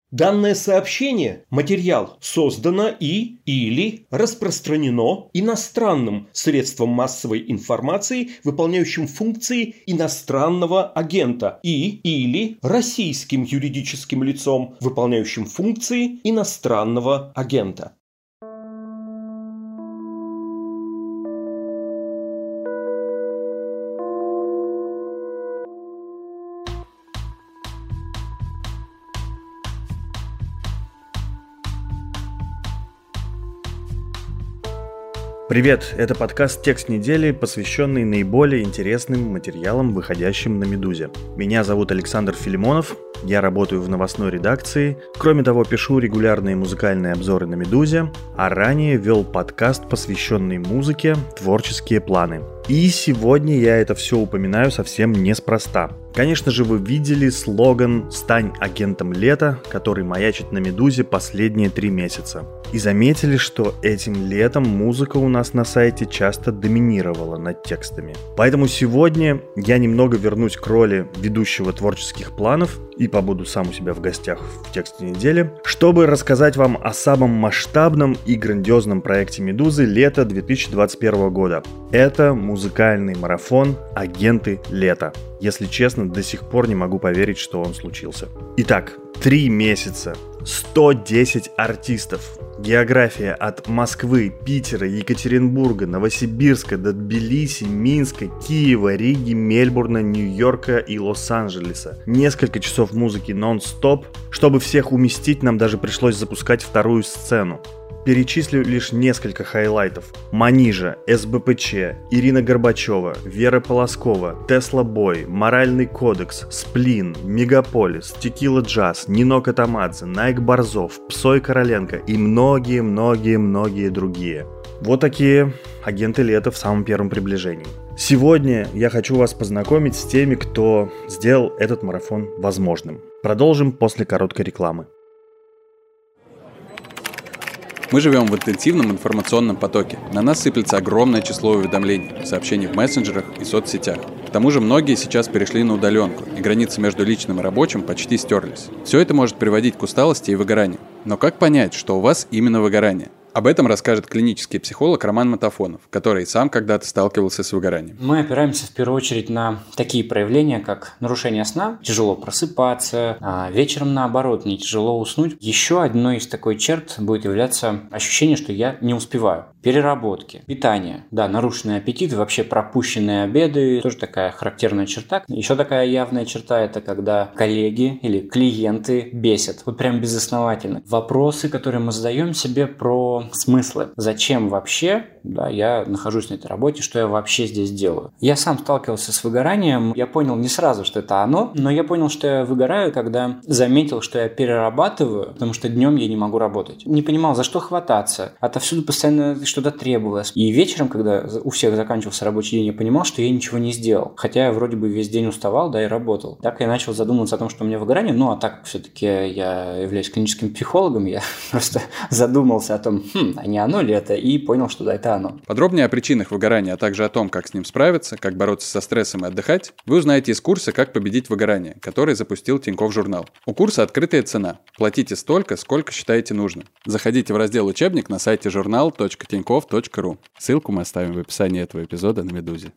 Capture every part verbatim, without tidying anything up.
Данное сообщение, материал, создано и или распространено иностранным средством массовой информации, выполняющим функции иностранного агента, и или российским юридическим лицом, выполняющим функции иностранного агента. Привет, это подкаст «Текст недели», посвященный наиболее интересным материалам, выходящим на «Медузе». Меня зовут Александр Филимонов, я работаю в новостной редакции. Кроме того, пишу регулярные музыкальные обзоры на «Медузе», а ранее вел подкаст, посвященный музыке «Творческие планы». И сегодня я это все упоминаю совсем неспроста. Конечно же, вы видели слоган «Стань агентом лета», который маячит на «Медузе» последние три месяца. И заметили, что этим летом музыка у нас на сайте часто доминировала над текстами. Поэтому сегодня я немного вернусь к роли ведущего творческих планов и побуду сам у себя в гостях в «Тексте недели», чтобы рассказать вам о самом масштабном и грандиозном проекте «Медузы» лета две тысячи двадцать первого года. Это музыкальный марафон «Агенты лета». Если честно, до сих пор не могу поверить, что он случился. Итак, три месяца, сто десять артистов. География от Москвы, Питера, Екатеринбурга, Новосибирска до Тбилиси, Минска, Киева, Риги, Мельбурна, Нью-Йорка и Лос-Анджелеса. Несколько часов музыки нон-стоп. Чтобы всех уместить, нам даже пришлось запускать вторую сцену. Перечислю лишь несколько хайлайтов. Манижа, эс бэ пэ че, Ирина Горбачева, Вера Полоскова, Тесла Бой, Моральный кодекс, Сплин, Мегаполис, Текила Джаз, Нино Катамадзе, Найк Борзов, Псой Короленко и многие-многие-многие другие. Вот такие агенты лета в самом первом приближении. Сегодня я хочу вас познакомить с теми, кто сделал этот марафон возможным. Продолжим после короткой рекламы. Мы живем в интенсивном информационном потоке. На нас сыплется огромное число уведомлений, сообщений в мессенджерах и соцсетях. К тому же многие сейчас перешли на удаленку, и границы между личным и рабочим почти стерлись. Все это может приводить к усталости и выгоранию. Но как понять, что у вас именно выгорание? Об этом расскажет клинический психолог Роман Матафонов, который сам когда-то сталкивался с выгоранием. Мы опираемся в первую очередь на такие проявления, как нарушение сна, тяжело просыпаться, а вечером наоборот, не тяжело уснуть. Еще одной из такой черт будет являться ощущение, что я не успеваю. Переработки, питание, да, нарушенный аппетит, вообще пропущенные обеды, тоже такая характерная черта. Еще такая явная черта – это когда коллеги или клиенты бесят, вот прям безосновательно. Вопросы, которые мы задаем себе про смыслы. Зачем вообще, да, я нахожусь на этой работе, что я вообще здесь делаю? Я сам сталкивался с выгоранием, я понял не сразу, что это оно, но я понял, что я выгораю, когда заметил, что я перерабатываю, потому что днем я не могу работать. Не понимал, за что хвататься, отовсюду постоянно что-то требовалось. И вечером, когда у всех заканчивался рабочий день, я понимал, что я ничего не сделал. Хотя я вроде бы весь день уставал, да, и работал. Так я начал задумываться о том, что у меня выгорание. Ну, а так как все-таки я являюсь клиническим психологом, я просто задумался о том, хм, а не оно ли это, и понял, что да, это оно. Подробнее о причинах выгорания, а также о том, как с ним справиться, как бороться со стрессом и отдыхать, вы узнаете из курса «Как победить выгорание», который запустил Тинькофф Журнал. У курса открытая цена. Платите столько, сколько считаете нужным. Заходите в раздел «Учебник» на сайте журнал точка тинькофф точка ру. Ссылку мы оставим в описании этого эпизода на «Медузе».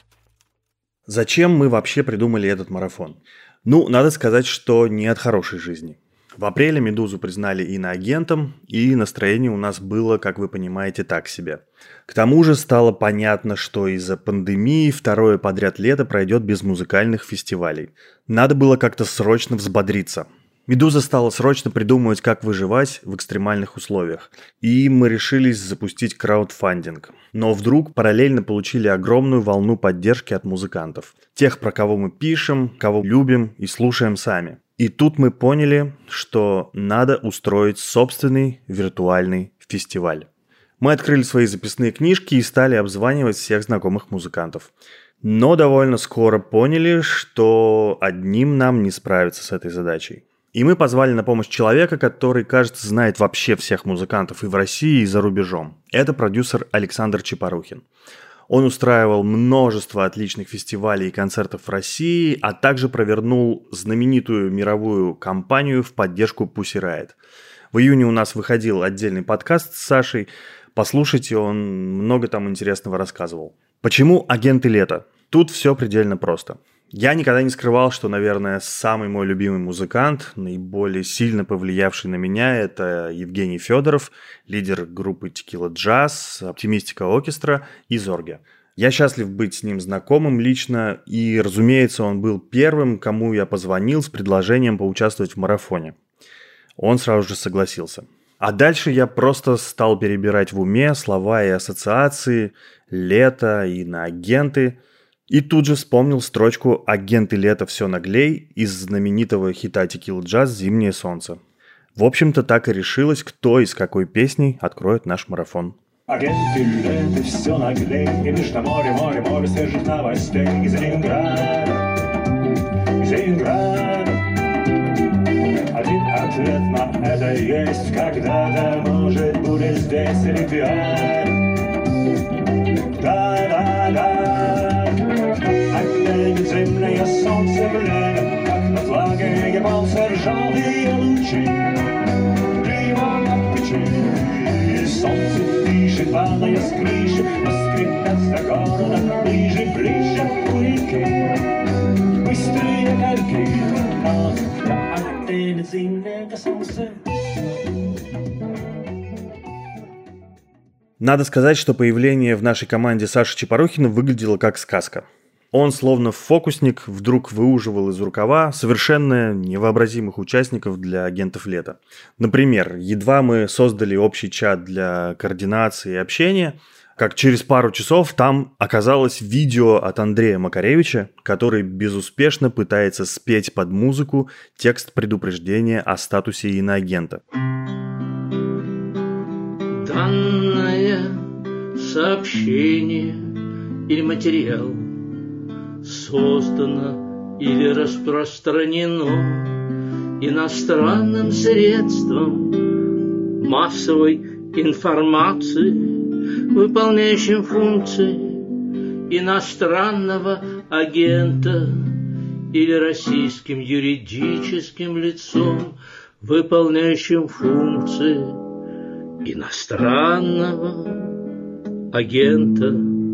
Зачем мы вообще придумали этот марафон? Ну, надо сказать, что не от хорошей жизни. В апреле «Медузу» признали иноагентом, и настроение у нас было, как вы понимаете, так себе. К тому же стало понятно, что из-за пандемии второе подряд лето пройдет без музыкальных фестивалей. Надо было как-то срочно взбодриться. «Медуза» стала срочно придумывать, как выживать в экстремальных условиях. И мы решились запустить краудфандинг. Но вдруг параллельно получили огромную волну поддержки от музыкантов. Тех, про кого мы пишем, кого любим и слушаем сами. И тут мы поняли, что надо устроить собственный виртуальный фестиваль. Мы открыли свои записные книжки и стали обзванивать всех знакомых музыкантов. Но довольно скоро поняли, что одним нам не справиться с этой задачей. И мы позвали на помощь человека, который, кажется, знает вообще всех музыкантов и в России, и за рубежом. Это продюсер Александр Чепорухин. Он устраивал множество отличных фестивалей и концертов в России, а также провернул знаменитую мировую кампанию в поддержку Pussy Riot. В июне у нас выходил отдельный подкаст с Сашей. Послушайте, он много там интересного рассказывал. Почему агенты лета? Тут все предельно просто. Я никогда не скрывал, что, наверное, самый мой любимый музыкант, наиболее сильно повлиявший на меня, это Евгений Федоров, лидер группы Tequila Jazz, Optimistica Orchestra и Зорге. Я счастлив быть с ним знакомым лично, и, разумеется, он был первым, кому я позвонил с предложением поучаствовать в марафоне. Он сразу же согласился. А дальше я просто стал перебирать в уме слова и ассоциации, лето, иноагенты. И тут же вспомнил строчку «Агенты лета все наглей» из знаменитого хита Tequila Jazz «Зимнее солнце». В общем-то, так и решилось, кто и с какой песней откроет наш марафон. Агенты лета все наглей, и между море, море, море свежих новостей из Ленинграда, из Ленинграда. Один ответ на это есть, когда-то, может, будет здесь Олимпиада. Да-да-да. Опять зимнее солнце время, как на флаге ебался желтые лучи. Клево на печи, и солнце пишет, падая с крыши, воскрепят за городом ближе, ближе у реки. Быстрые кольки, но опять зимнее солнце. Надо сказать, что появление в нашей команде Саши Чепорухина выглядело как сказка. Он, словно фокусник, вдруг выуживал из рукава совершенно невообразимых участников для агентов лета. Например, едва мы создали общий чат для координации и общения, как через пару часов там оказалось видео от Андрея Макаревича, который безуспешно пытается спеть под музыку текст предупреждения о статусе иноагента. Данное сообщение или материал создано или распространено иностранным средством массовой информации, выполняющим функции иностранного агента или российским юридическим лицом, выполняющим функции иностранного агента.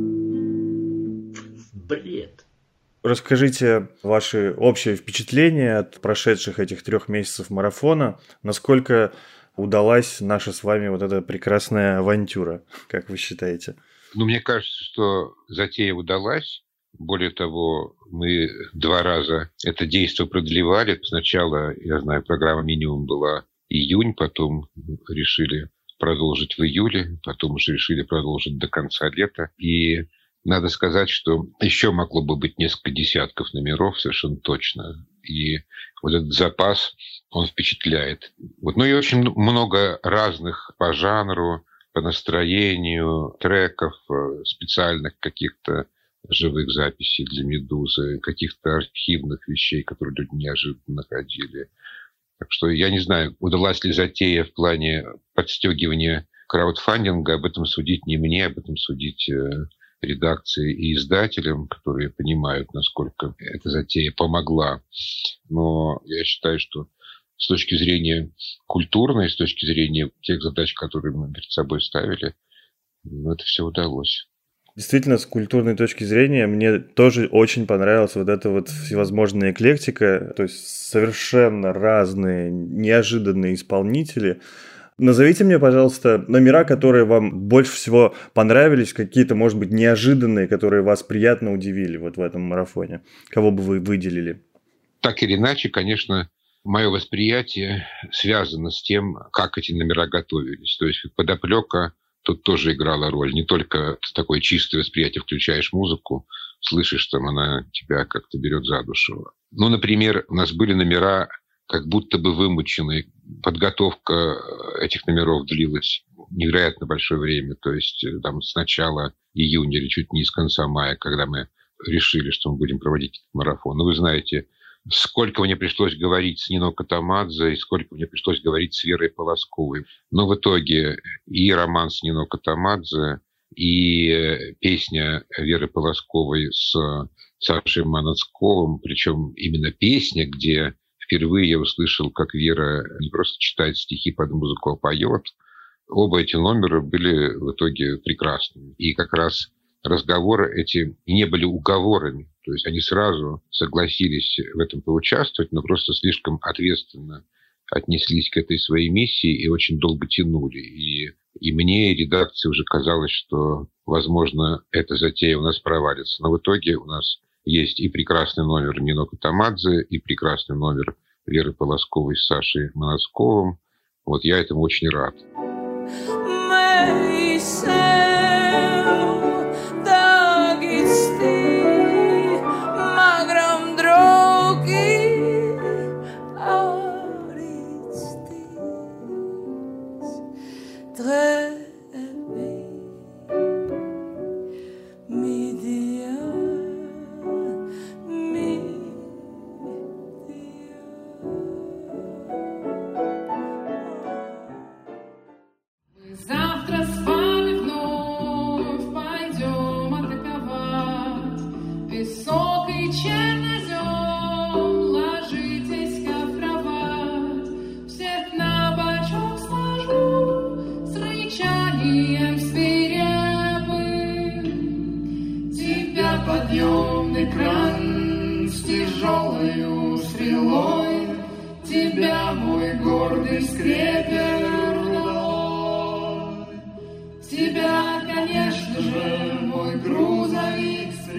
Бред. Расскажите ваши общие впечатления от прошедших этих трех месяцев марафона. Насколько удалась наша с вами вот эта прекрасная авантюра, как вы считаете? Ну, мне кажется, что затея удалась. Более того, мы два раза это действо продлевали. Сначала, я знаю, программа минимум была июнь, потом решили продолжить в июле, потом уже решили продолжить до конца лета. И надо сказать, что еще могло бы быть несколько десятков номеров, совершенно точно. И вот этот запас, он впечатляет. Вот, ну и очень много разных по жанру, по настроению треков, специальных каких-то живых записей для «Медузы», каких-то архивных вещей, которые люди неожиданно находили. Так что я не знаю, удалась ли затея в плане подстегивания краудфандинга, об этом судить не мне, об этом судить редакции и издателям, которые понимают, насколько эта затея помогла. Но я считаю, что с точки зрения культурной, с точки зрения тех задач, которые мы перед собой ставили, ну, это все удалось. Действительно, с культурной точки зрения мне тоже очень понравилась вот эта вот всевозможная эклектика, то есть совершенно разные, неожиданные исполнители. Назовите мне, пожалуйста, номера, которые вам больше всего понравились, какие-то, может быть, неожиданные, которые вас приятно удивили вот в этом марафоне. Кого бы вы выделили? Так или иначе, конечно, мое восприятие связано с тем, как эти номера готовились. То есть подоплека тут тоже играла роль. Не только такое чистое восприятие, включаешь музыку, слышишь, там она тебя как-то берет за душу. Ну, например, у нас были номера как будто бы вымученные. Подготовка этих номеров длилась невероятно большое время. То есть там с начала июня или чуть не с конца мая, когда мы решили, что мы будем проводить этот марафон. Ну, вы знаете, сколько мне пришлось говорить с Нино Катамадзе и сколько мне пришлось говорить с Верой Полосковой. Но в итоге и роман с Нино Катамадзе, и песня Веры Полосковой с Сашей Манасковым, причем именно песня, где впервые я услышал, как Вера не просто читает стихи под музыку, а поет. Оба эти номера были в итоге прекрасными. И как раз разговоры эти не были уговорами. То есть они сразу согласились в этом поучаствовать, но просто слишком ответственно отнеслись к этой своей миссии и очень долго тянули. И, и мне, и редакции уже казалось, что, возможно, эта затея у нас провалится. Но в итоге у нас есть и прекрасный номер Нино Катамадзе, и прекрасный номер Веры Полосковой с Сашей Манасковым. Вот я этому очень рад. Подъемный кран с тяжелою стрелой, тебя, мой гордый скрепер, тебя, конечно же, мой грузовик с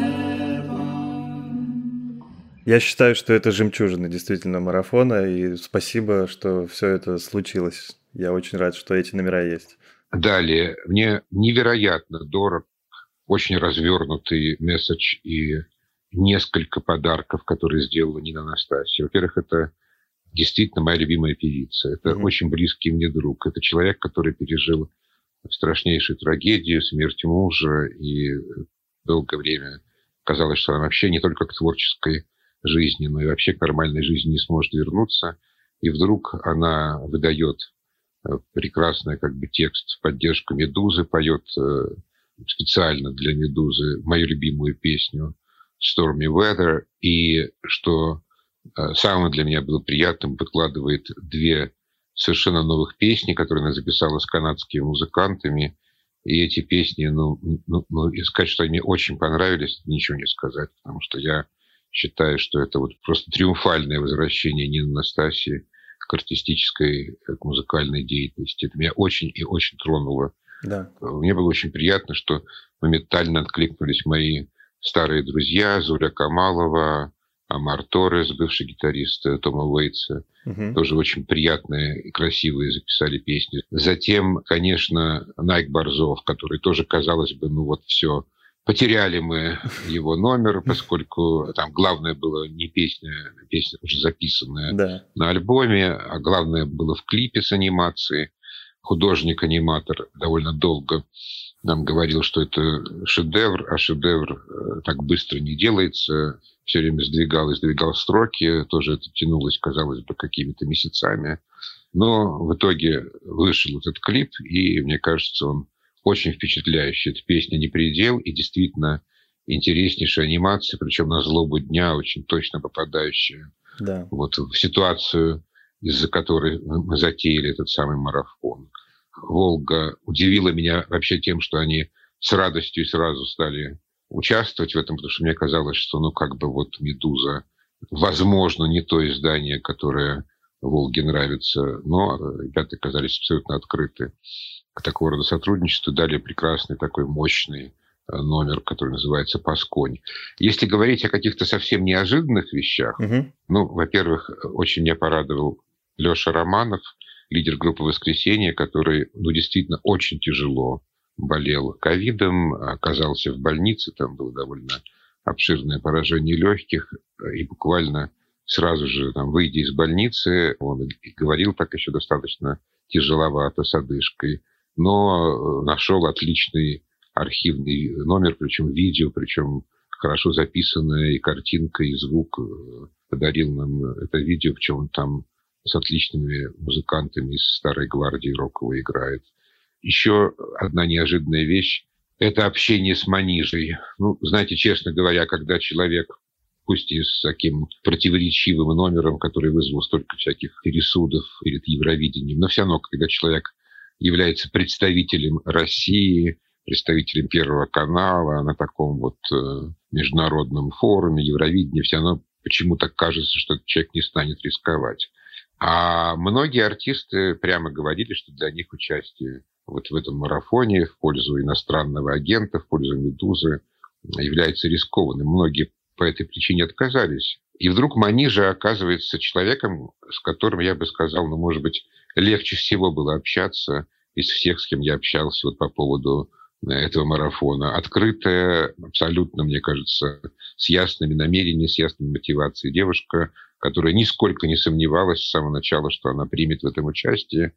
прицепом. Я считаю, что это жемчужина действительно марафона, и спасибо, что все это случилось. Я очень рад, что эти номера есть. Далее, мне невероятно дорог очень развернутый месседж и несколько подарков, которые сделала Нина Анастасия. Во-первых, это действительно моя любимая певица. Это mm-hmm. очень близкий мне друг. Это человек, который пережил страшнейшую трагедию, смерть мужа, и долгое время казалось, что она вообще не только к творческой жизни, но и вообще к нормальной жизни не сможет вернуться. И вдруг она выдает прекрасный как бы текст в поддержку «Медузы», поет специально для «Медузы» мою любимую песню «Stormy Weather», и, что самым для меня было приятным, выкладывает две совершенно новых песни, которые она записала с канадскими музыкантами. И эти песни, ну, ну, ну и сказать, что они мне очень понравились, ничего не сказать, потому что я считаю, что это вот просто триумфальное возвращение Нины Анастасии к артистической, к музыкальной деятельности. Это меня очень и очень тронуло. Да. Мне было очень приятно, что моментально откликнулись мои старые друзья Зуля Камалова, Амар Торрес, бывший гитарист Тома Уэйтса. Угу. Тоже очень приятные и красивые записали песни. Затем, конечно, Найк Борзов, который тоже, казалось бы, ну вот все, потеряли мы его номер, поскольку там главное было не песня, песня уже записанная да. на альбоме, а главное было в клипе с анимацией. Художник-аниматор довольно долго нам говорил, что это шедевр, а шедевр так быстро не делается. Все время сдвигал и сдвигал строки. Тоже это тянулось, казалось бы, какими-то месяцами. Но в итоге вышел этот клип, и, мне кажется, он очень впечатляющий. Эта песня «Не предел», и действительно интереснейшая анимация, причем на злобу дня, очень точно попадающая да. вот, в ситуацию, из-за которой мы затеяли этот самый марафон. «Волга» удивила меня вообще тем, что они с радостью сразу стали участвовать в этом, потому что мне казалось, что, ну, как бы вот «Медуза», возможно, не то издание, которое «Волге» нравится, но ребята оказались абсолютно открыты к такого рода сотрудничеству, дали прекрасный такой мощный номер, который называется «Пасконь». Если говорить о каких-то совсем неожиданных вещах, угу. ну, во-первых, очень меня порадовал Леша Романов, лидер группы «Воскресенье», который, ну, действительно очень тяжело болел ковидом, оказался в больнице, там было довольно обширное поражение легких, и буквально сразу же, там, выйдя из больницы, он говорил так еще достаточно тяжеловато, с одышкой, но нашел отличный архивный номер, причем видео, причем хорошо записанное, и картинка, и звук. Подарил нам это видео, причем он там с отличными музыкантами из старой гвардии роковой играет. еще одна неожиданная вещь – это общение с Манижей. Ну, знаете, честно говоря, когда человек, пусть и с таким противоречивым номером, который вызвал столько всяких пересудов перед Евровидением, но все равно, когда человек является представителем России, представителем Первого канала на таком вот международном форуме Евровидения, все равно почему-то кажется, что этот человек не станет рисковать. А многие артисты прямо говорили, что для них участие вот в этом марафоне в пользу иностранного агента, в пользу «Медузы» является рискованным. Многие по этой причине отказались. И вдруг Манижа оказывается человеком, с которым, я бы сказал, ну, может быть, легче всего было общаться из всех, с кем я общался вот по поводу этого марафона. Открытая, абсолютно, мне кажется, с ясными намерениями, с ясной мотивацией девушка, которая нисколько не сомневалась с самого начала, что она примет в этом участие.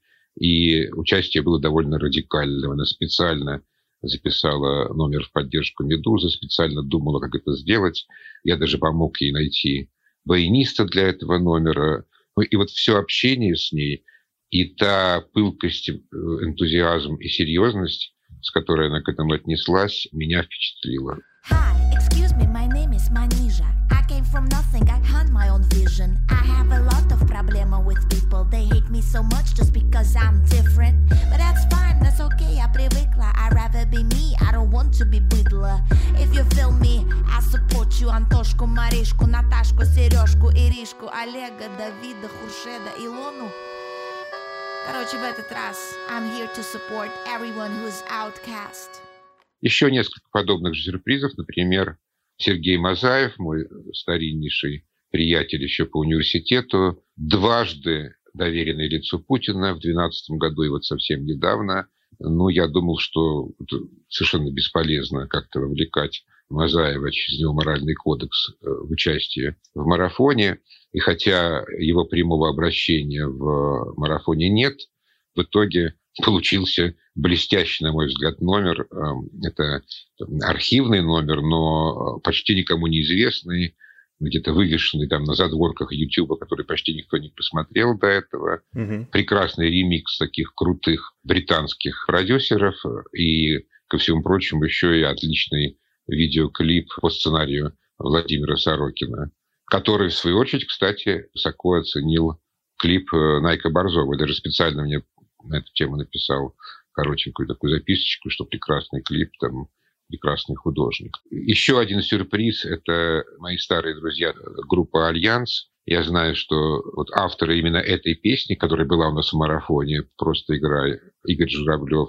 И участие было довольно радикальным. Она специально записала номер в поддержку «Медузы», специально думала, как это сделать. Я даже помог ей найти баяниста для этого номера. Ну, и вот все общение с ней, и та пылкость, энтузиазм и серьезность, с которой она к этому отнеслась, меня впечатлила. Hi, excuse me, my name is Manija. I came from nothing, I had my own vision. I have a lot of проблема with people. They hate me so much just because I'm different. But that's fine, that's okay, я привыкла. I'd rather be me, I don't want to be быдло. If you feel me, I support you. Антошку, Маришку, Наташку, Сережку, Иришку, Олега, Давида, Хуршеда, Илону. Короче, в этот раз I'm here to support everyone who's outcast. Еще несколько подобных же сюрпризов. Например, Сергей Мазаев, мой стариннейший приятель еще по университету, дважды доверенное лицу Путина в две тысячи двенадцатом году и вот совсем недавно. Ну, я думал, что совершенно бесполезно как-то вовлекать Мазаева через него моральный кодекс в участие в марафоне. И хотя его прямого обращения в марафоне нет, в итоге получился блестящий, на мой взгляд, номер. Это архивный номер, но почти никому неизвестный, где-то вывешенный там на задворках Ютуба, который почти никто не посмотрел до этого. Угу. Прекрасный ремикс таких крутых британских продюсеров и, ко всему прочему, еще и отличный видеоклип по сценарию Владимира Сорокина, который, в свою очередь, кстати, высоко оценил клип Найка Борзова. Даже специально мне на эту тему написал коротенькую такую записочку, что прекрасный клип, там, прекрасный художник. Еще один сюрприз – это мои старые друзья, группа «Альянс». Я знаю, что вот авторы именно этой песни, которая была у нас в марафоне «Просто играй», Игорь Журавлев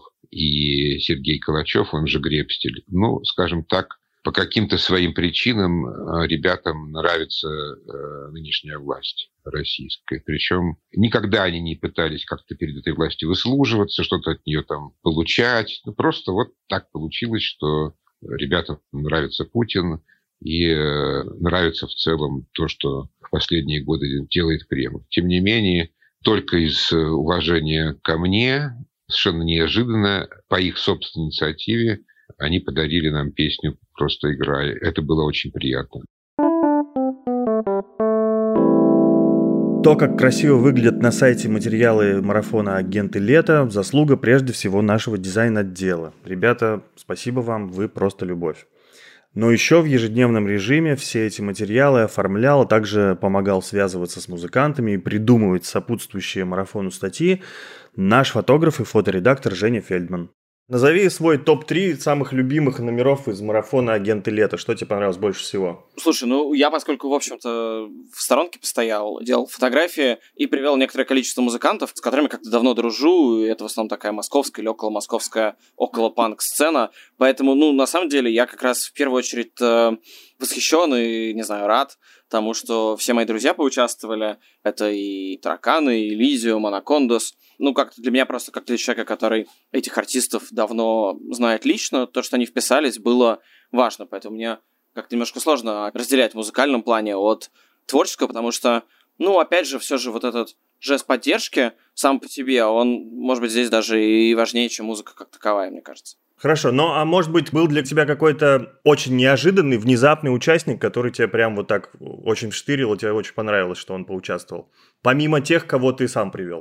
и Сергей Калачев, он же Гребстель. Ну, скажем так, по каким-то своим причинам ребятам нравится э, нынешняя власть российская. Причем никогда они не пытались как-то перед этой властью выслуживаться, что-то от нее там получать. Ну, просто вот так получилось, что ребятам нравится Путин и э, нравится в целом то, что в последние годы делает Кремль. Тем не менее, только из уважения ко мне, совершенно неожиданно, по их собственной инициативе, они подарили нам песню «Просто играй». Это было очень приятно. То, как красиво выглядят на сайте материалы марафона «Агенты лета», заслуга прежде всего нашего дизайн-отдела. Ребята, спасибо вам, вы просто любовь. Но еще в ежедневном режиме все эти материалы оформлял, а также помогал связываться с музыкантами и придумывать сопутствующие марафону статьи наш фотограф и фоторедактор Женя Фельдман. Назови свой топ три самых любимых номеров из марафона «Агенты лета». Что тебе понравилось больше всего? Слушай, ну я, поскольку, в общем-то, в сторонке постоял, делал фотографии и привел некоторое количество музыкантов, с которыми как-то давно дружу, и это в основном такая московская или околомосковская, около-панк-сцена. Поэтому, ну, на самом деле, я как раз в первую очередь восхищен и, не знаю, рад тому, что все мои друзья поучаствовали. Это и Тараканы, и Элизиум, Анакондас. Ну, как-то для меня просто, как для человека, который этих артистов давно знает лично, то, что они вписались, было важно. Поэтому мне как-то немножко сложно разделять в музыкальном плане от творческого, потому что, ну, опять же, все же вот этот жест поддержки сам по себе, он, может быть, здесь даже и важнее, чем музыка как таковая, мне кажется. Хорошо, ну а может быть был для тебя какой-то очень неожиданный, внезапный участник, который тебе прям вот так очень вштырил, и тебе очень понравилось, что он поучаствовал, помимо тех, кого ты сам привел?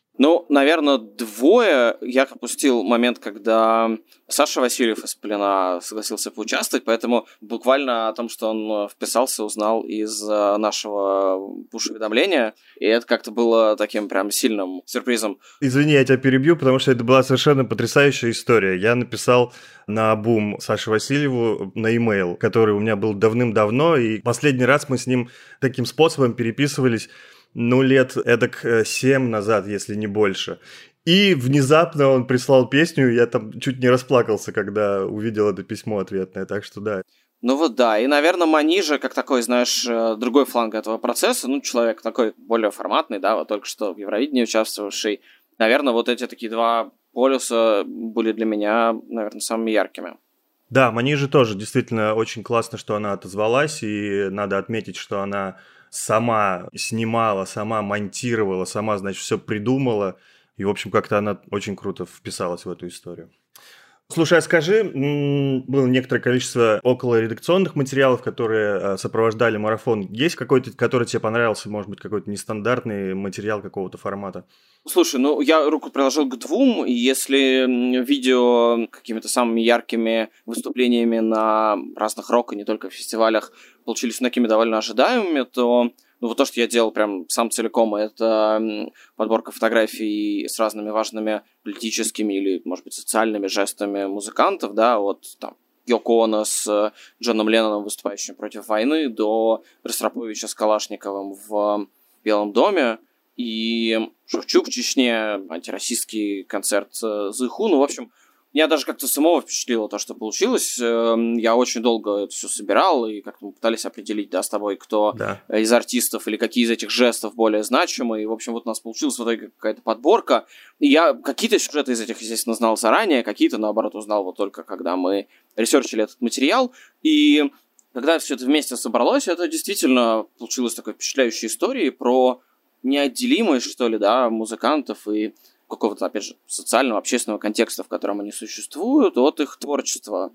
Ну, наверное, двое. Я пропустил момент, когда Саша Васильев из «Плена» согласился поучаствовать, поэтому буквально о том, что он вписался, узнал из нашего пуш-уведомления, и это как-то было таким прям сильным сюрпризом. Извини, я тебя перебью, потому что это была совершенно потрясающая история. Я написал наобум Саше Васильеву на e-mail, который у меня был давным-давно, и последний раз мы с ним таким способом переписывались ну, лет эдак семь назад, если не больше. И внезапно он прислал песню, я там чуть не расплакался, когда увидел это письмо ответное, так что да. Ну вот да, и, наверное, Манижа, как такой, знаешь, другой фланг этого процесса, ну, человек такой более форматный, да, вот только что в Евровидении участвовавший, наверное, вот эти такие два полюса были для меня, наверное, самыми яркими. Да, Манижа тоже действительно очень классно, что она отозвалась, и надо отметить, что она сама снимала, сама монтировала, сама, значит, все придумала. И, в общем, как-то она очень круто вписалась в эту историю. Слушай, а скажи, было некоторое количество околоредакционных материалов, которые сопровождали марафон. Есть какой-то, который тебе понравился, может быть, какой-то нестандартный материал какого-то формата? Слушай, ну, я руку приложил к двум, и если видео какими-то самыми яркими выступлениями на разных рок- и не только фестивалях получились такими довольно ожидаемыми, то ну, вот то, что я делал прям сам целиком, это подборка фотографий с разными важными политическими или, может быть, социальными жестами музыкантов, да, от там Йоко Оно с Джоном Ленноном, выступающим против войны, до Ростроповича с Калашниковым в Белом доме, и Шевчук в Чечне, антироссийский концерт Зыху. Ну, в общем, меня даже как-то самого впечатлило то, что получилось. Я очень долго это все собирал, и как-то мы пытались определить, да, с тобой, кто да. из артистов или какие из этих жестов более значимые. И, в общем, вот у нас получилась в итоге какая-то подборка. И я какие-то сюжеты из этих, естественно, знал заранее, какие-то, наоборот, узнал вот только когда мы ресерчили этот материал. И когда все это вместе собралось, это действительно получилось такой впечатляющей историей про неотделимость, что ли, да, музыкантов и какого-то, опять же, социального, общественного контекста, в котором они существуют, от их творчества.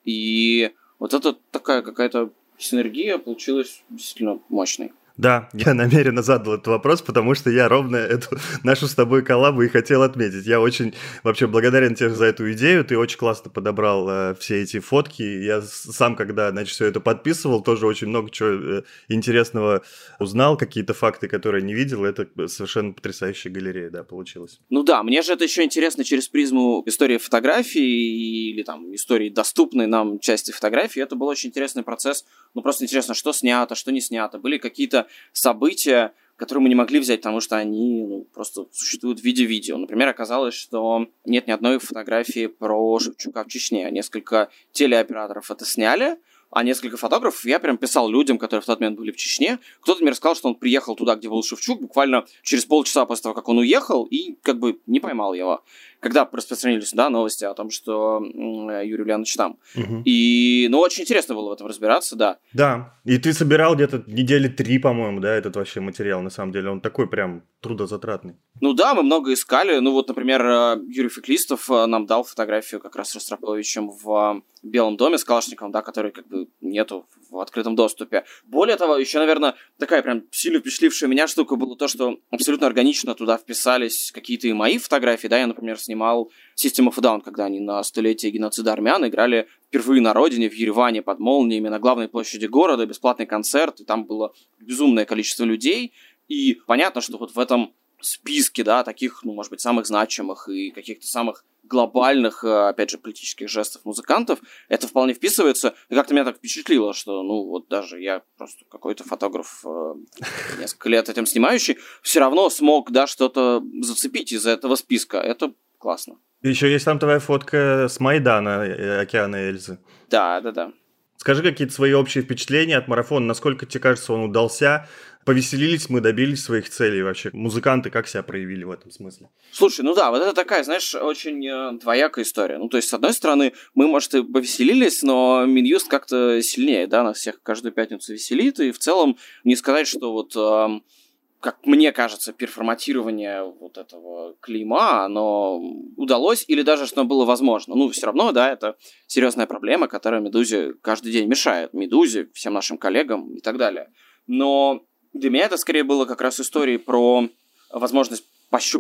И вот это такая какая-то синергия получилась действительно мощной. Да, я намеренно задал этот вопрос, потому что я ровно эту нашу с тобой коллабу и хотел отметить. Я очень вообще благодарен тебе за эту идею, ты очень классно подобрал э, все эти фотки. Я сам, когда, значит, все это подписывал, тоже очень много чего э, интересного узнал, какие-то факты, которые не видел. Это совершенно потрясающая галерея, да, получилась. Ну да, мне же это еще интересно через призму истории фотографии или там истории доступной нам части фотографии. Это был очень интересный процесс. Ну просто интересно, что снято, что не снято. Были какие-то события, которые мы не могли взять, потому что они ну, просто существуют в виде видео. Например, оказалось, что нет ни одной фотографии про Шевчука в Чечне. Несколько телеоператоров это сняли, а несколько фотографов я прям писал людям, которые в тот момент были в Чечне. Кто-то мне рассказал, что он приехал туда, где был Шевчук, буквально через полчаса после того, как он уехал, и как бы не поймал его. Когда распространились, да, новости о том, что Юрий Ульянович там. Угу. И, ну, очень интересно было в этом разбираться, да. Да, и ты собирал где-то недели три, по-моему, да, этот вообще материал, на самом деле, он такой прям трудозатратный. Ну да, мы много искали, ну вот, например, Юрий Феклистов нам дал фотографию как раз с Ростроповичем в Белом доме с Калашниковым, да, который как бы нету в открытом доступе. Более того, еще, наверное, такая прям сильно впечатлившая меня штука была то, что абсолютно органично туда вписались какие-то и мои фотографии, да, я, например, снимал System of a Down, когда они на столетие геноцида армян играли впервые на родине, в Ереване, под молниями, на главной площади города, бесплатный концерт, и там было безумное количество людей, и понятно, что вот в этом списке, да, таких, ну, может быть, самых значимых и каких-то самых глобальных, опять же, политических жестов музыкантов, это вполне вписывается, и как-то меня так впечатлило, что, ну, вот даже я просто какой-то фотограф э, несколько лет этим снимающий, все равно смог, да, что-то зацепить из этого списка, это классно. Еще есть там твоя фотка с Майдана Океана Эльзы. Да, да, да. Скажи какие-то свои общие впечатления от марафона, насколько тебе кажется, он удался? Повеселились мы, добились своих целей вообще? Музыканты как себя проявили в этом смысле? Слушай, ну да, вот это такая, знаешь, очень э, двоякая история. Ну, то есть, с одной стороны, мы, может, и повеселились, но Минюст как-то сильнее, да, нас всех каждую пятницу веселит, и в целом не сказать, что вот... Э, как мне кажется, перформатирование вот этого клейма, оно удалось или даже что было возможно. Ну, все равно, да, это серьезная проблема, которая Медузе каждый день мешает. Медузе, всем нашим коллегам и так далее. Но для меня это скорее было как раз историей про возможность пощупать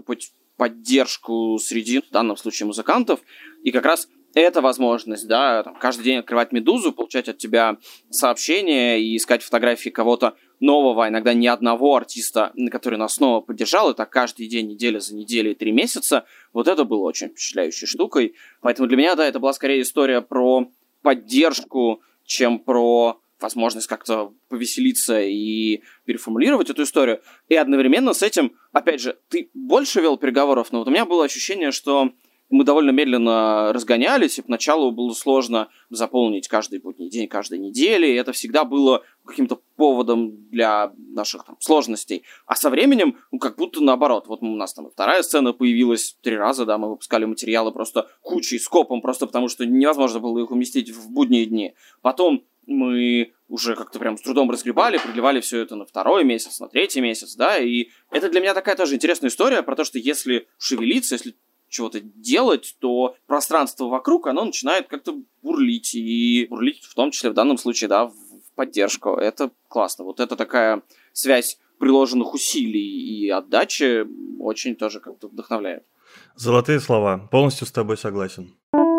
поддержку среди, в данном случае, музыкантов. И как раз эта возможность, да, там, каждый день открывать «Медузу», получать от тебя сообщения и искать фотографии кого-то нового, иногда не одного артиста, который нас снова поддержал, и так каждый день, неделя за неделей, три месяца, вот это было очень впечатляющей штукой. Поэтому для меня, да, это была скорее история про поддержку, чем про возможность как-то повеселиться и переформулировать эту историю. И одновременно с этим, опять же, ты больше вел переговоров, но вот у меня было ощущение, что мы довольно медленно разгонялись, и поначалу было сложно заполнить каждый будний день, каждой недели, и это всегда было каким-то поводом для наших там сложностей. А со временем, ну, как будто наоборот. Вот у нас там и вторая сцена появилась три раза, да, мы выпускали материалы просто кучей, скопом, просто потому что невозможно было их уместить в будние дни. Потом мы уже как-то прям с трудом разгребали, продлевали все это на второй месяц, на третий месяц, да, и это для меня такая тоже интересная история про то, что если шевелиться, если чего-то делать, то пространство вокруг, оно начинает как-то бурлить, и бурлить в том числе в данном случае, да, в поддержку. Это классно. Вот это такая связь приложенных усилий и отдачи очень тоже как-то вдохновляет. Золотые слова. Полностью с тобой согласен.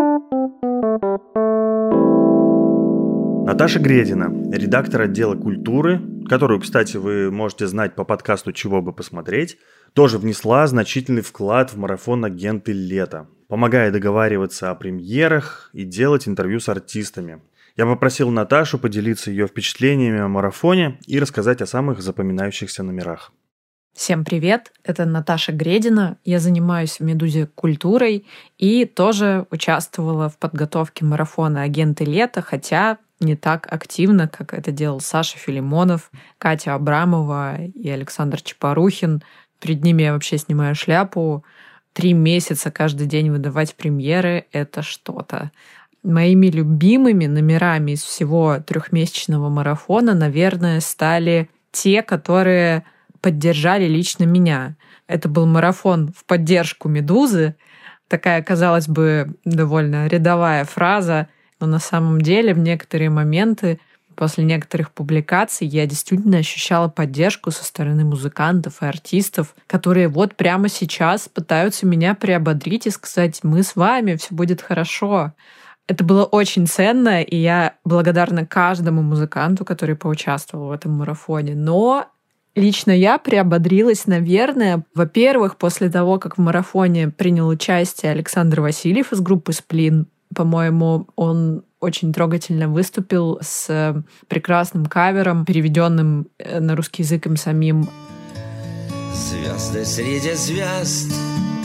Наташа Гредина, редактор отдела культуры, которую, кстати, вы можете знать по подкасту «Чего бы посмотреть», тоже внесла значительный вклад в марафон «Агенты лета», помогая договариваться о премьерах и делать интервью с артистами. Я попросил Наташу поделиться ее впечатлениями о марафоне и рассказать о самых запоминающихся номерах. Всем привет, это Наташа Гредина. Я занимаюсь в «Медузе» культурой и тоже участвовала в подготовке марафона «Агенты лета», хотя не так активно, как это делал Саша Филимонов, Катя Абрамова и Александр Чапорухин. Перед ними я вообще снимаю шляпу. Три месяца каждый день выдавать премьеры — это что-то. Моими любимыми номерами из всего трехмесячного марафона, наверное, стали те, которые поддержали лично меня. Это был марафон в поддержку «Медузы». Такая, казалось бы, довольно рядовая фраза, но на самом деле в некоторые моменты после некоторых публикаций я действительно ощущала поддержку со стороны музыкантов и артистов, которые вот прямо сейчас пытаются меня приободрить и сказать: мы с вами, все будет хорошо. Это было очень ценно, и я благодарна каждому музыканту, который поучаствовал в этом марафоне. Но лично я приободрилась, наверное, во-первых, после того, как в марафоне принял участие Александр Васильев из группы «Сплин». По-моему, он очень трогательно выступил с прекрасным кавером, переведенным на русский язык им самим. Звезды среди звезд,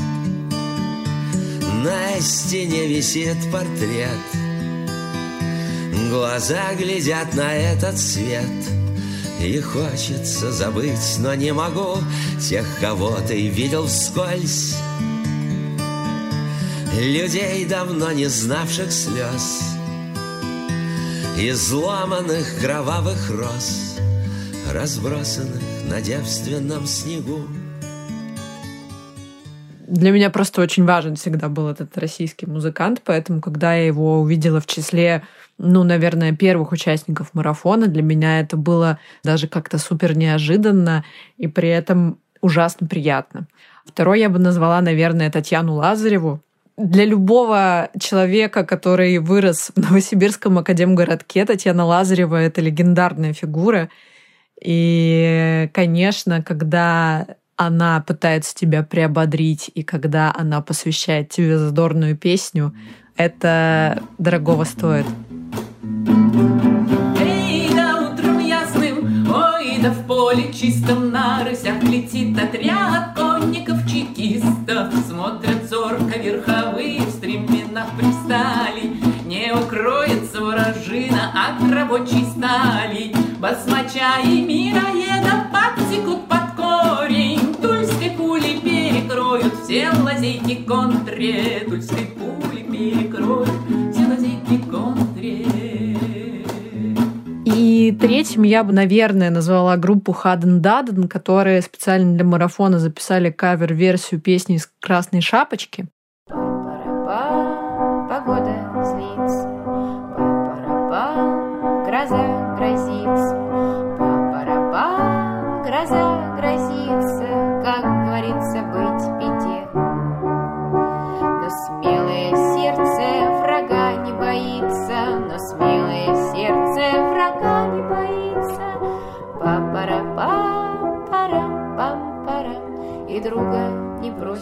на стене висит портрет. Глаза глядят на этот свет, и хочется забыть, но не могу тех, кого ты видел вскользь. Людей, давно не знавших слез, изломанных кровавых роз, разбросанных на девственном снегу. Для меня просто очень важен всегда был этот российский музыкант, поэтому, когда я его увидела в числе, ну, наверное, первых участников марафона, для меня это было даже как-то супер неожиданно и при этом ужасно приятно. Второй я бы назвала, наверное, Татьяну Лазареву. Для любого человека, который вырос в Новосибирском академгородке, Татьяна Лазарева — это легендарная фигура. И, конечно, когда она пытается тебя приободрить, и когда она посвящает тебе задорную песню, это дорогого стоит. Эй, да утром ясным, ой, да в поле чистом на рысях летит отряд конников-чекистов. Смотрят зорко верховые, в стременах пристали. Не укроется вражина от рабочей стали. Басмача и мироеда подсекут под корень. Тульской пули перекроют все лазейки контре. Тульской пули перекроют все лазейки контре. И третьим я бы, наверное, назвала группу Хаден Даден, которые специально для марафона записали кавер-версию песни из «Красной шапочки». Па-па-па, погода злится, па-па-па, гроза грозится, па-па-па, гроза грозится, как говорится, быть в беде.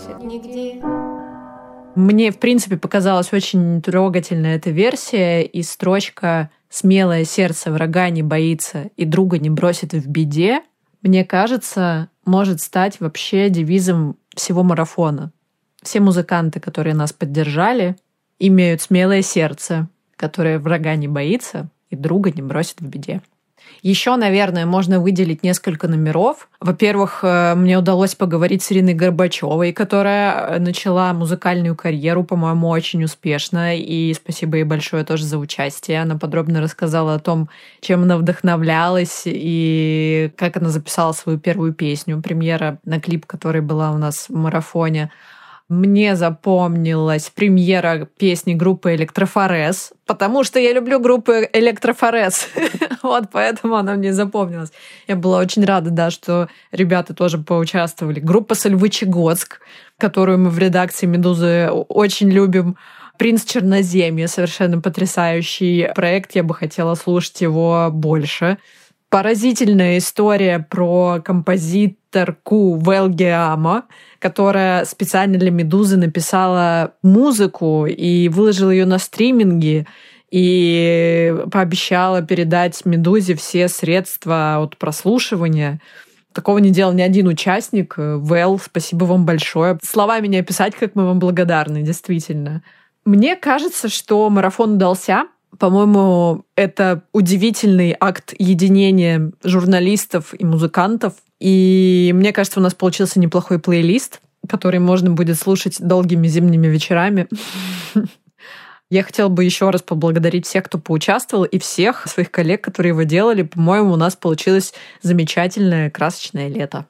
слышит нигде. Мне, в принципе, показалась очень трогательная эта версия, и строчка «Смелое сердце врага не боится и друга не бросит в беде», мне кажется, может стать вообще девизом всего марафона. Все музыканты, которые нас поддержали, имеют смелое сердце, которое врага не боится и друга не бросит в беде. Еще, наверное, можно выделить несколько номеров. Во-первых, мне удалось поговорить с Ириной Горбачевой, которая начала музыкальную карьеру, по-моему, очень успешно. И спасибо ей большое тоже за участие. Она подробно рассказала о том, чем она вдохновлялась и как она записала свою первую песню. Премьера на клип, которая была у нас в марафоне. Мне запомнилась премьера песни группы «Электрофорез», потому что я люблю группу «Электрофорез». Вот поэтому она мне запомнилась. Я была очень рада, да, что ребята тоже поучаствовали. Группа «Сольвычегодск», которую мы в редакции «Медузы» очень любим. «Принц Черноземья» — совершенно потрясающий проект. Я бы хотела слушать его больше. Поразительная история про композиторку Вэл Гиамо, которая специально для «Медузы» написала музыку и выложила ее на стриминге, и пообещала передать «Медузе» все средства от прослушивания. Такого не делал ни один участник. Вэл, спасибо вам большое. Словами не описать, как мы вам благодарны, действительно. Мне кажется, что марафон удался. По-моему, это удивительный акт единения журналистов и музыкантов. И мне кажется, у нас получился неплохой плейлист, который можно будет слушать долгими зимними вечерами. Я хотела бы еще раз поблагодарить всех, кто поучаствовал, и всех своих коллег, которые его делали. По-моему, у нас получилось замечательное, красочное лето.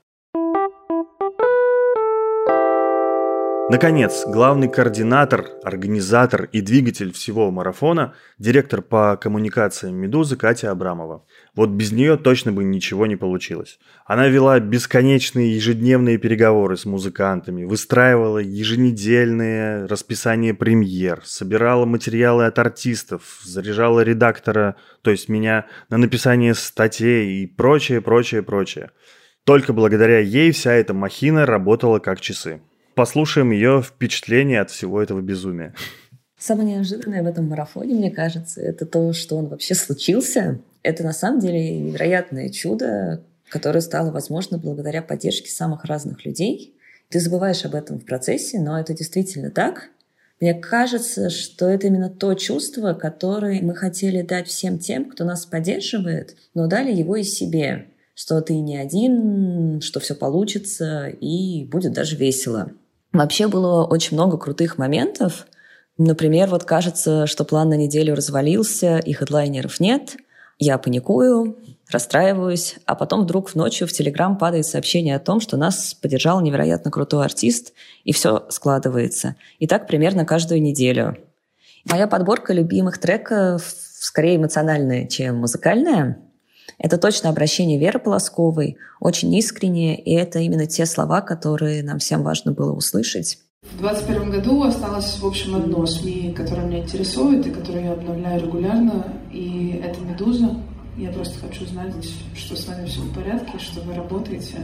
Наконец, главный координатор, организатор и двигатель всего марафона – директор по коммуникациям «Медузы» Катя Абрамова. Вот без нее точно бы ничего не получилось. Она вела бесконечные ежедневные переговоры с музыкантами, выстраивала еженедельные расписания премьер, собирала материалы от артистов, заряжала редактора, то есть меня, на написание статей и прочее, прочее, прочее. Только благодаря ей вся эта махина работала как часы. Послушаем ее впечатление от всего этого безумия. Самое неожиданное в этом марафоне, мне кажется, это то, что он вообще случился. Это на самом деле невероятное чудо, которое стало возможно благодаря поддержке самых разных людей. Ты забываешь об этом в процессе, но это действительно так. Мне кажется, что это именно то чувство, которое мы хотели дать всем тем, кто нас поддерживает, но дали его и себе. Что ты не один, что все получится и будет даже весело. Вообще было очень много крутых моментов. Например, вот кажется, что план на неделю развалился, и хедлайнеров нет. Я паникую, расстраиваюсь, а потом вдруг ночью в Телеграм падает сообщение о том, что нас поддержал невероятно крутой артист, и все складывается. И так примерно каждую неделю. Моя подборка любимых треков скорее эмоциональная, чем музыкальная. Это точно обращение Веры Полосковой, очень искреннее, и это именно те слова, которые нам всем важно было услышать. В двадцать первом году осталось, в общем, одно СМИ, которое меня интересует и которое я обновляю регулярно, и это «Медуза». Я просто хочу знать, что с вами все в порядке, что вы работаете,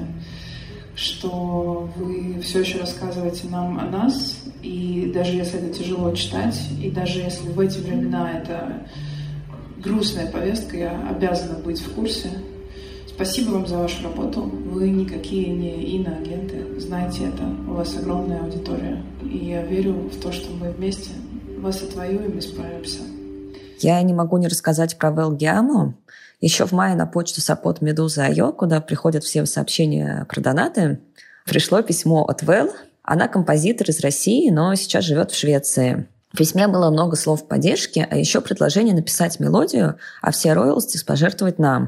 что вы все еще рассказываете нам о нас, и даже если это тяжело читать, и даже если в эти времена это грустная повестка, я обязана быть в курсе. Спасибо вам за вашу работу. Вы никакие не иноагенты. Знаете это. У вас огромная аудитория. И я верю в то, что мы вместе вас отвоюем и справимся. Я не могу не рассказать про Вэл Гиамо. Еще в мае на почту support медуза точка ай о, куда приходят все сообщения про донаты, пришло письмо от Вэл. Она композитор из России, но сейчас живет в Швеции. В письме было много слов поддержки, а еще предложение написать мелодию, а все роялти пожертвовать нам.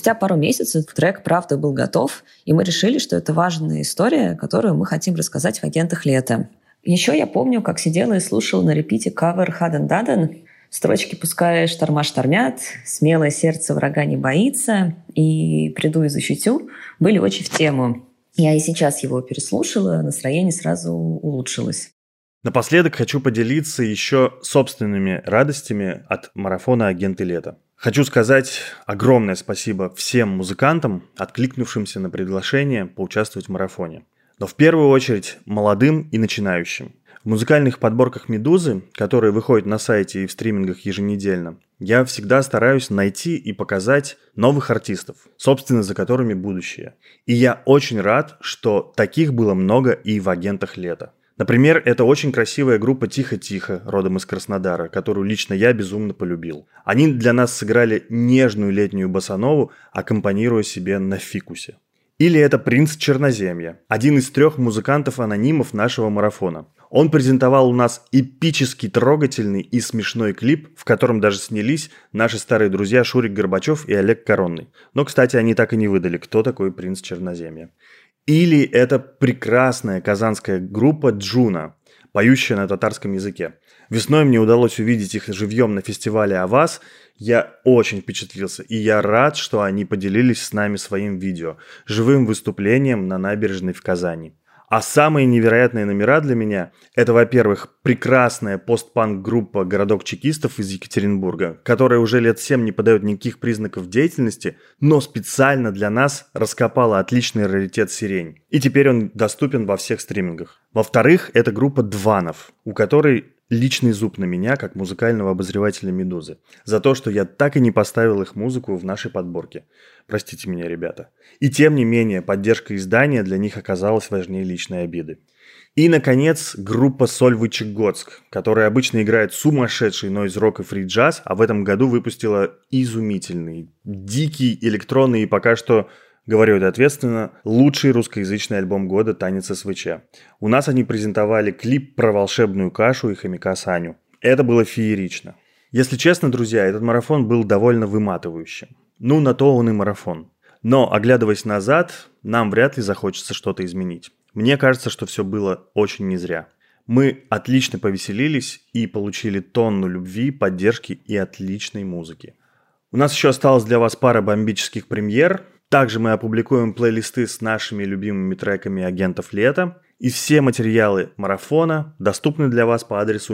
Спустя пару месяцев трек «Правда» был готов, и мы решили, что это важная история, которую мы хотим рассказать в «Агентах лета». Еще я помню, как сидела и слушала на репите кавер «Хаден Даден». Строчки «Пускай шторма штормят», «Смелое сердце врага не боится» и «Приду и защитю» были очень в тему. Я и сейчас его переслушала, настроение сразу улучшилось. Напоследок хочу поделиться еще собственными радостями от марафона «Агенты лета». Хочу сказать огромное спасибо всем музыкантам, откликнувшимся на приглашение поучаствовать в марафоне. Но в первую очередь молодым и начинающим. В музыкальных подборках «Медузы», которые выходят на сайте и в стримингах еженедельно, я всегда стараюсь найти и показать новых артистов, собственно, за которыми будущее. И я очень рад, что таких было много и в «Агентах лета». Например, это очень красивая группа «Тихо-тихо», родом из Краснодара, которую лично я безумно полюбил. Они для нас сыграли нежную летнюю босанову, аккомпанируя себе на фикусе. Или это «Принц Черноземья», один из трех музыкантов-анонимов нашего марафона. Он презентовал у нас эпический, трогательный и смешной клип, в котором даже снялись наши старые друзья Шурик Горбачев и Олег Коронный. Но, кстати, они так и не выдали, кто такой «Принц Черноземья». Или это прекрасная казанская группа «Джуна», поющая на татарском языке. Весной мне удалось увидеть их живьем на фестивале «Аваз». Я очень впечатлился, и я рад, что они поделились с нами своим видео, живым выступлением на набережной в Казани. А самые невероятные номера для меня – это, во-первых, прекрасная постпанк-группа «Городок чекистов» из Екатеринбурга, которая уже лет семь не подает никаких признаков деятельности, но специально для нас раскопала отличный раритет «Сирень». И теперь он доступен во всех стримингах. Во-вторых, это группа «Дванов», у которой личный зуб на меня, как музыкального обозревателя «Медузы», за то, что я так и не поставил их музыку в нашей подборке. Простите меня, ребята. И тем не менее, поддержка издания для них оказалась важнее личной обиды. И, наконец, группа «Сольвычегодск», которая обычно играет сумасшедший нойз-рок и фри-джаз, а в этом году выпустила изумительный, дикий, электронный и пока что, говорю это ответственно, лучший русскоязычный альбом года «Танец СВЧ». У нас они презентовали клип про волшебную кашу и хомяка Саню. Это было феерично. Если честно, друзья, этот марафон был довольно выматывающим. Ну, на то он и марафон. Но, оглядываясь назад, нам вряд ли захочется что-то изменить. Мне кажется, что все было очень не зря. Мы отлично повеселились и получили тонну любви, поддержки и отличной музыки. У нас еще осталось для вас пара бомбических премьер. Также мы опубликуем плейлисты с нашими любимыми треками «Агентов лета». И все материалы марафона доступны для вас по адресу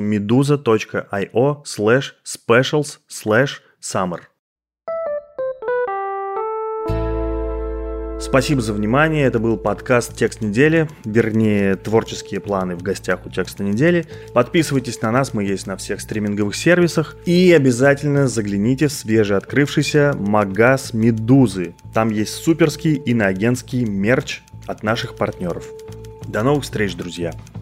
meduza.io slash specials slash summer. Спасибо за внимание. Это был подкаст «Текст недели», вернее, творческие планы в гостях у «Текста недели». Подписывайтесь на нас, мы есть на всех стриминговых сервисах. И обязательно загляните в свежеоткрывшийся магаз «Медузы». Там есть суперский иноагентский мерч от наших партнеров. До новых встреч, друзья!